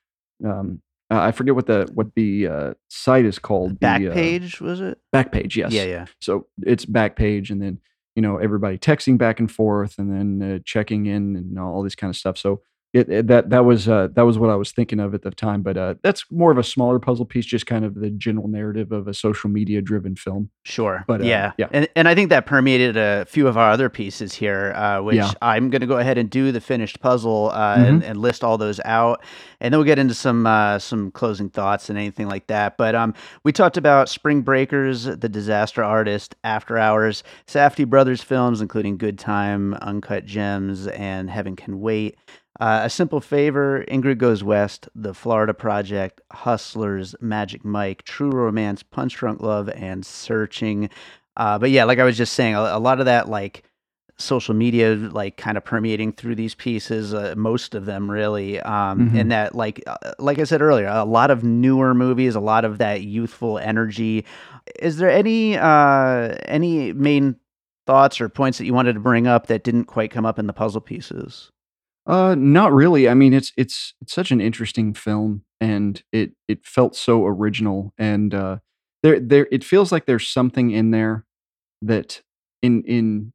I forget what the site is called. The Backpage, was it? Backpage, Yeah, yes. yeah. So it's Backpage, and then everybody texting back and forth, and then checking in, and all this kind of stuff. So that was what I was thinking of at the time. But that's more of a smaller puzzle piece, just kind of the general narrative of a social media driven film. Sure. But Yeah. yeah, And I think that permeated a few of our other pieces here, which yeah, I'm going to go ahead and do the finished puzzle hmm and list all those out, and then we'll get into some closing thoughts and anything like that. But we talked about Spring Breakers, The Disaster Artist, After Hours, Safdie Brothers films, including Good Time, Uncut Gems, and Heaven Can Wait. A Simple Favor, Ingrid Goes West, The Florida Project, Hustlers, Magic Mike, True Romance, Punch Drunk Love, and Searching. But yeah, like I was just saying, a lot of that like social media like kind of permeating through these pieces, most of them really, hmm and that like I said earlier, a lot of newer movies, a lot of that youthful energy. Is there any main thoughts or points that you wanted to bring up that didn't quite come up in the puzzle pieces? Not really. I mean, it's such an interesting film, and it felt so original, and there it feels like there's something in there that in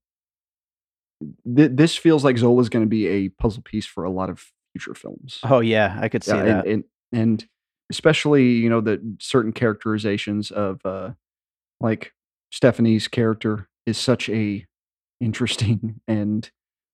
this feels like Zola's going to be a puzzle piece for a lot of future films. Oh yeah, I could Yeah, see that. and especially the certain characterizations of like Stephanie's character is such a interesting and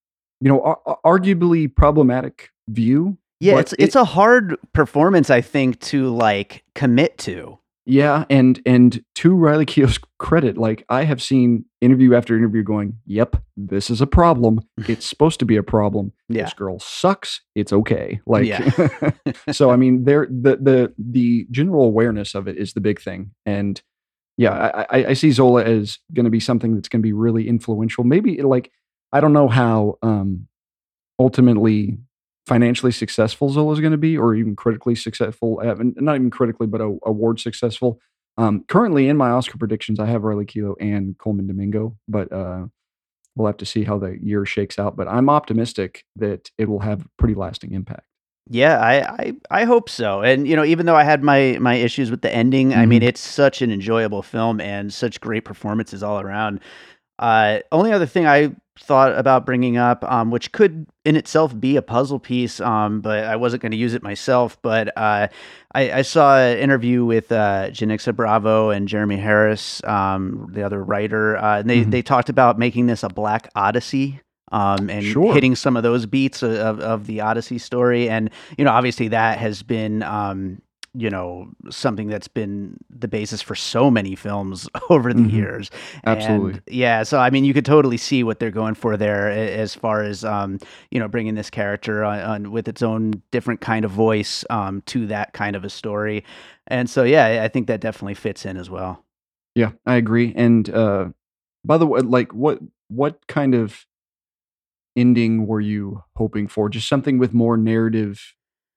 arguably problematic view, Yeah, but it's a hard performance, I think, to, like, commit to. yeah, and to Riley Keough's credit, like, I have seen interview after interview going, "Yep, this is a problem. It's supposed to be a problem. Yeah. This girl sucks. It's okay." Like, Yeah. so I mean, the general awareness of it is the big thing, and yeah, I see Zola as gonna be something that's gonna be really influential. Maybe, like, I don't know how, ultimately financially successful Zola's gonna be, or even critically successful, not even critically, but a award successful. Currently in my Oscar predictions, I have Riley Keough and Coleman Domingo, but, we'll have to see how the year shakes out, but I'm optimistic that it will have a pretty lasting impact. Yeah, I hope so, and, even though I had my issues with the ending, I mean, Mhm. it's such an enjoyable film and such great performances all around. Only other thing I thought about bringing up, which could in itself be a puzzle piece, but I wasn't going to use it myself. But I saw an interview with Janixa Bravo and Jeremy Harris, the other writer, and Mhm. they talked about making this a Black Odyssey. And Sure. hitting some of those beats of the Odyssey story, and obviously that has been something that's been the basis for so many films over the Mhm. years. And Absolutely. yeah, so I mean, you could totally see what they're going for there as far as, bringing this character on with its own different kind of voice to that kind of a story. And so, yeah, I think that definitely fits in as well. Yeah, I agree, and, by the way, like, what kind of ending were you hoping for? Just something with more narrative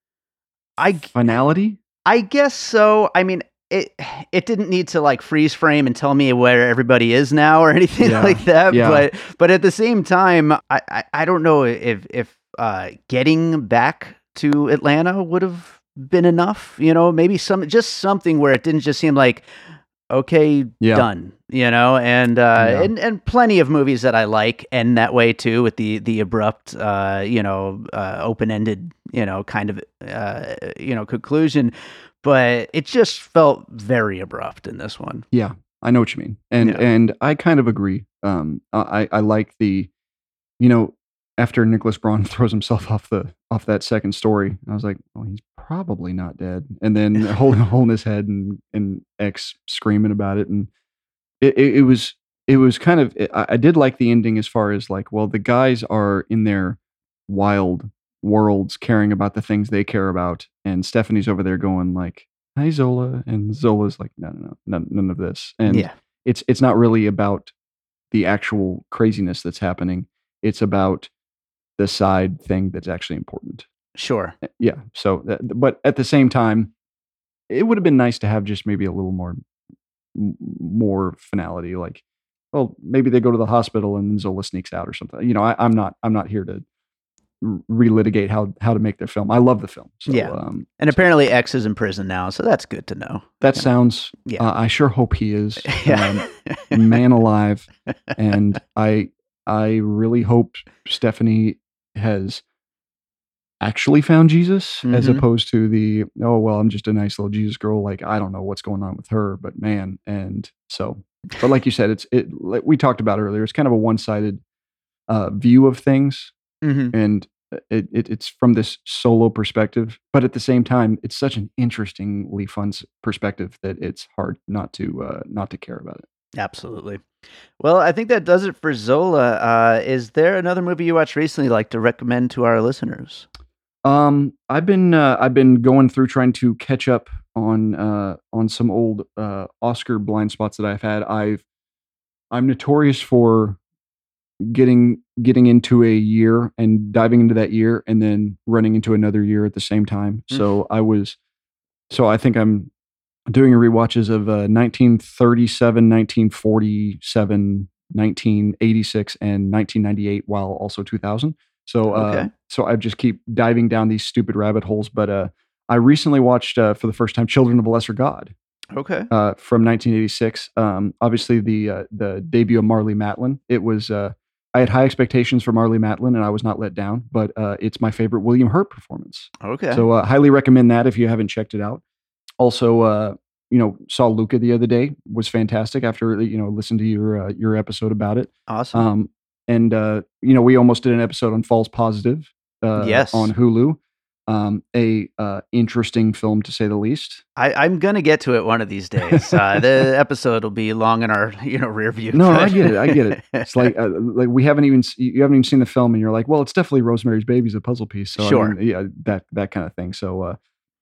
I finality? I guess so. I mean, it it didn't need to like freeze frame and tell me where everybody is now or anything Yeah, like that. yeah, But at the same time, I don't know if getting back to Atlanta would have been enough. Maybe just something where it didn't just seem like okay, yeah, done. And yeah, and plenty of movies that I like end that way too, with the abrupt, open ended, kind of, conclusion. But it just felt very abrupt in this one. yeah, I know what you mean, and Yeah. I kind of agree. I like you know, after Nicholas Braun throws himself off that second story, I was like, "Well, he's probably not dead," and then holding a hole in his head, and X screaming about it, and it was kind of I did like the ending as far as, like, well, the guys are in their wild worlds caring about the things they care about, and Stephanie's over there going like, "Hi, Zola," and Zola's like, "No, no, no, none of this," and Yeah. it's not really about the actual craziness that's happening. It's about the side thing that's actually important. Sure. Yeah. So, but at the same time, it would have been nice to have just maybe a little more finality. Like, well, maybe they go to the hospital and then Zola sneaks out or something. You know, I'm not here to relitigate how to make their film. I love the film. So, Yeah. And apparently X is in prison now, so that's good to know. That sounds. Yeah. I sure hope he is. Yeah. Man alive, and I really hope Stephanie has actually found Jesus as opposed to the, oh, well, I'm just a nice little Jesus girl. Like, I don't know what's going on with her, but man. And so, but like you said, like we talked about earlier, it's kind of a one-sided view of things. And it's from this solo perspective, but at the same time, it's such an interestingly fun perspective that it's hard not to care about it. Absolutely. Well, I think that does it for Zola. Is there another movie you watched recently you'd like to recommend to our listeners? I've been going through trying to catch up on some old Oscar blind spots that I've had. I'm notorious for getting into a year and diving into that year and then running into another year at the same time. So I think I'm doing rewatches of 1937, 1947, 1986, and 1998, while also 2000. So so I just keep diving down these stupid rabbit holes. But I recently watched for the first time Children of a Lesser God. Okay. From 1986. Obviously the debut of Marlee Matlin. It was I had high expectations for Marlee Matlin, and I was not let down. But it's my favorite William Hurt performance. Okay. So highly recommend that if you haven't checked it out. Also, saw Luca the other day. Was fantastic after listened to your episode about it. Awesome. And we almost did an episode on False Positive. Yes. On Hulu. A interesting film to say the least. I'm gonna get to it one of these days. The episode will be long in our rear view. No, I get it. It's like you haven't even seen the film, and you're like, well, it's definitely Rosemary's Baby's a puzzle piece. So sure, I mean, yeah, that kind of thing. So,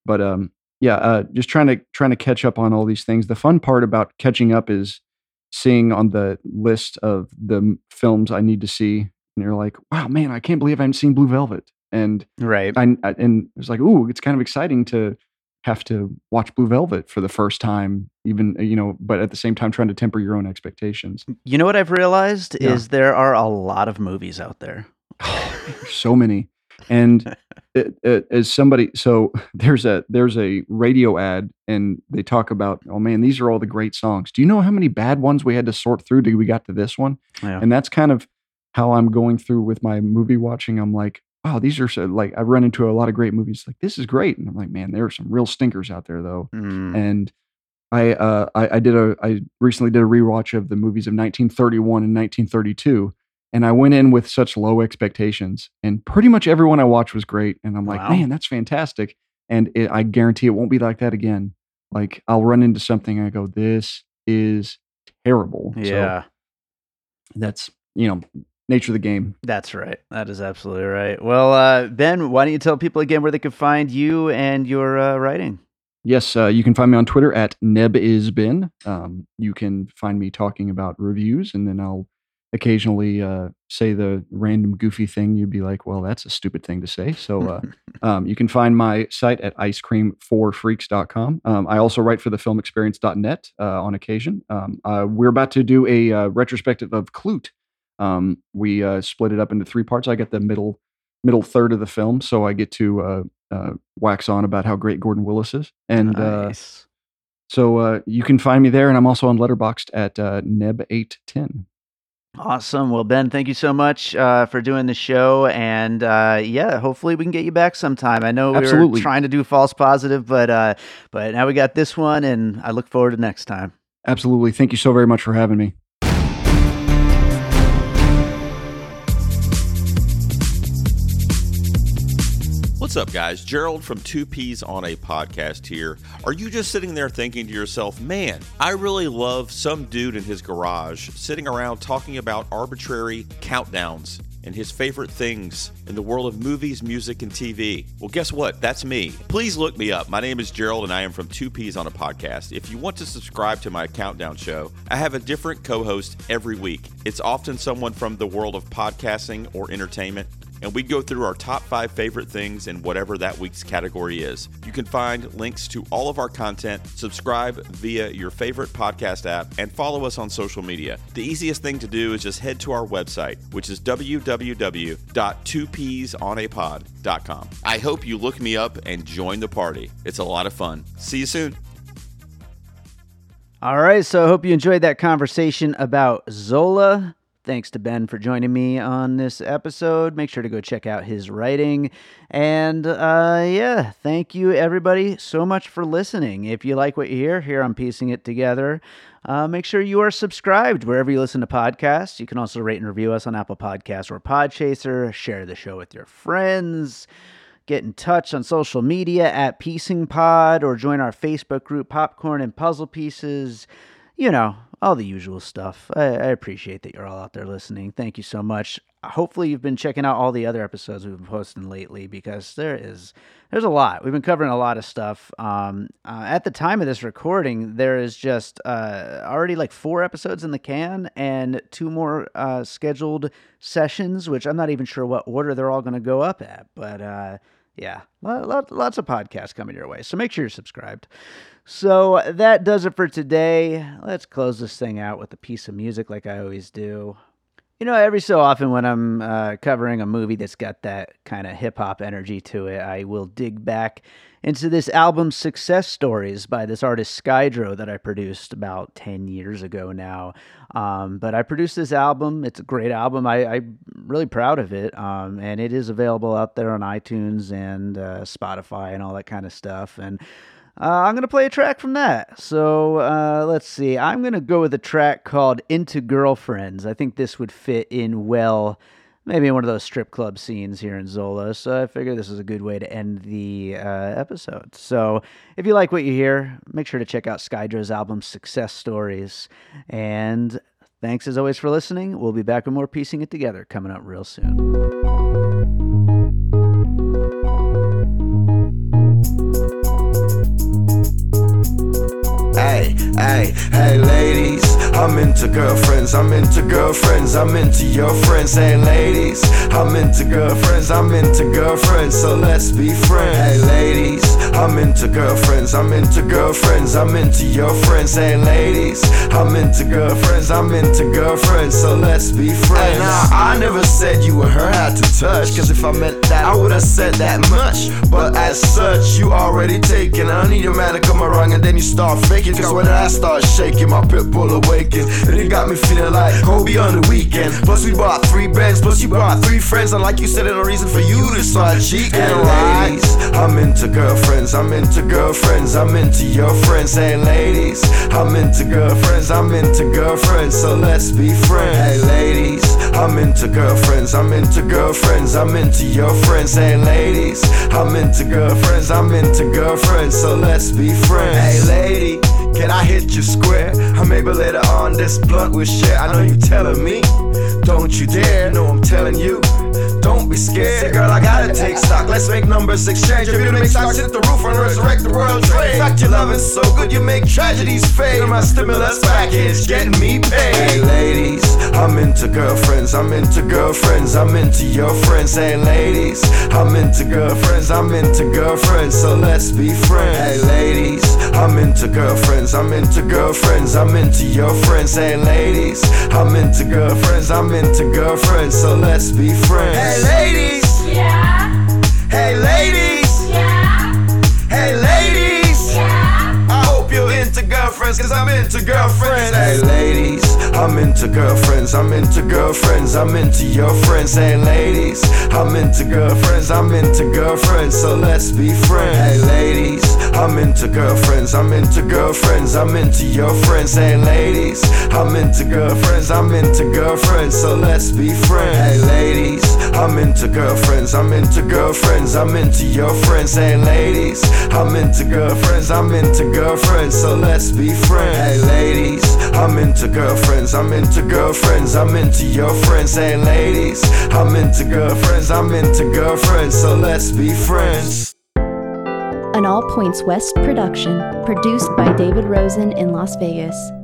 just trying to catch up on all these things. The fun part about catching up is seeing on the list of the films I need to see, and you're like, wow, man, I can't believe I haven't seen Blue Velvet. And right, and it's like, ooh, it's kind of exciting to have to watch Blue Velvet for the first time, even but at the same time trying to temper your own expectations. You know what I've realized is there are a lot of movies out there. So many, and as somebody, so there's a radio ad, and they talk about, oh man, these are all the great songs. Do you know how many bad ones we had to sort through till we got to this one? Yeah. And that's kind of how I'm going through with my movie watching. I'm like, wow, these are so, like, I've run into a lot of great movies. Like, this is great. And I'm like, man, there are some real stinkers out there though. And I recently did a rewatch of the movies of 1931 and 1932. And I went in with such low expectations, and pretty much everyone I watched was great. And I'm like, wow, man, that's fantastic. And I guarantee it won't be like that again. Like, I'll run into something and I go, this is terrible. Yeah. So that's, nature of the game. That's right. That is absolutely right. Well, Ben, why don't you tell people again where they can find you and your writing? Yes, you can find me on Twitter at nebisben. You can find me talking about reviews, and then I'll occasionally say the random goofy thing. You'd be like, well, that's a stupid thing to say. So you can find my site at icecream4freaks.com. I also write for thefilmexperience.net on occasion. We're about to do a retrospective of Klute. We split it up into 3 parts. I get the middle third of the film, so I get to wax on about how great Gordon Willis is. And nice. So you can find me there, and I'm also on Letterboxd at neb810. Awesome. Well, Ben, thank you so much for doing the show, and hopefully we can get you back sometime. I know we were trying to do False Positive, but now we got this one, and I look forward to next time. Absolutely. Thank you so very much for having me. What's up, guys? Gerald from Two Peas on a Podcast here. Are you just sitting there thinking to yourself, man, I really love some dude in his garage sitting around talking about arbitrary countdowns and his favorite things in the world of movies, music, and TV? Well, guess what? That's me. Please look me up. My name is Gerald, and I am from Two Peas on a Podcast. If you want to subscribe to my countdown show, I have a different co-host every week. It's often someone from the world of podcasting or entertainment. and we'd go through our top 5 favorite things in whatever that week's category is. You can find links to all of our content, subscribe via your favorite podcast app, and follow us on social media. The easiest thing to do is just head to our website, which is www.2peasonapod.com. I hope you look me up and join the party. It's a lot of fun. See you soon. All right, so I hope you enjoyed that conversation about Zola. Thanks to Ben for joining me on this episode. Make sure to go check out his writing. And thank you everybody so much for listening. If you like what you hear here on Piecing It Together, make sure you are subscribed wherever you listen to podcasts. You can also rate and review us on Apple Podcasts or Podchaser. Share the show with your friends. Get in touch on social media at Piecing Pod, or join our Facebook group, Popcorn and Puzzle Pieces. You know, all the usual stuff. I appreciate that you're all out there listening. Thank you so much. Hopefully you've been checking out all the other episodes we've been posting lately, because there's a lot. We've been covering a lot of stuff. At the time of this recording, there is just already like 4 episodes in the can and 2 more scheduled sessions, which I'm not even sure what order they're all going to go up at. But lots of podcasts coming your way. So make sure you're subscribed. So that does it for today. Let's close this thing out with a piece of music like I always do. You know, every so often when I'm covering a movie that's got that kind of hip-hop energy to it, I will dig back into this album Success Stories by this artist Skydro that I produced about 10 years ago now. But I produced this album. It's a great album. I'm really proud of it. And it is available out there on iTunes and Spotify and all that kind of stuff. And I'm going to play a track from that. So let's see. I'm going to go with a track called Into Girlfriends. I think this would fit in well, maybe in one of those strip club scenes here in Zola. So I figure this is a good way to end the episode. So if you like what you hear, make sure to check out Skydro's album Success Stories. And thanks as always for listening. We'll be back with more Piecing It Together coming up real soon. Hey ladies, I'm into girlfriends, I'm into girlfriends, I'm into your friends. Hey ladies, I'm into girlfriends, I'm into girlfriends, so let's be friends. Hey ladies, I'm into girlfriends, I'm into girlfriends, I'm into your friends. Hey ladies, I'm into girlfriends, I'm into girlfriends, so let's be friends. Hey, now I never said you and her had to touch, cause if I meant that I would've said that much. But as such, you already taken. I need a man to come around and then you start faking. Cause when I start shaking, my pit bull awaken. And it got me feeling like Kobe on the weekend. Plus we bought 3 beds, plus you brought 3 friends. And like you said, there's no reason for you to start cheating. Hey ladies, I'm into girlfriends, I'm into girlfriends, I'm into your friends. Hey ladies, I'm into girlfriends, I'm into girlfriends, so let's be friends. Hey ladies, I'm into girlfriends, I'm into girlfriends, I'm into your friends. Hey ladies, I'm into girlfriends, I'm into girlfriends, so let's be friends. Hey lady, can I hit you square? Or maybe later on this blunt we'll share. I know you telling me, don't you dare. You know I'm telling you, don't be scared. Say, girl, I gotta take stock, let's make numbers exchange. If you make stocks hit the roof and resurrect the world trade. In fact, your loving's so good you make tragedies fade. My stimulus package getting me paid. Hey ladies, I'm into girlfriends, I'm into girlfriends, I'm into your friends. Hey ladies, I'm into girlfriends, I'm into girlfriends, so let's be friends. Hey ladies, I'm into girlfriends, I'm into girlfriends, I'm into your friends. Hey ladies, I'm into girlfriends, I'm into girlfriends, so let's be friends. Hey ladies, yeah. Hey ladies, yeah. Hey ladies, yeah. I hope you're into girlfriends, cause I'm into girlfriends. Hey ladies, I'm into girlfriends, I'm into girlfriends, I'm into your friends. Hey ladies, I'm into girlfriends, I'm into girlfriends, so let's be friends. Hey ladies, I'm into girlfriends, I'm into girlfriends, I'm into your friends. Hey ladies, I'm into girlfriends, I'm into girlfriends, so let's be friends. Hey ladies, I'm into girlfriends, I'm into girlfriends, I'm into your friends. Hey ladies, I'm into girlfriends, I'm into girlfriends, so let's be friends. Hey ladies, I'm into girlfriends, I'm into girlfriends, I'm into your friends. Hey ladies, I'm into girlfriends, I'm into girlfriends, so let's be friends. An All Points West production, produced by David Rosen in Las Vegas.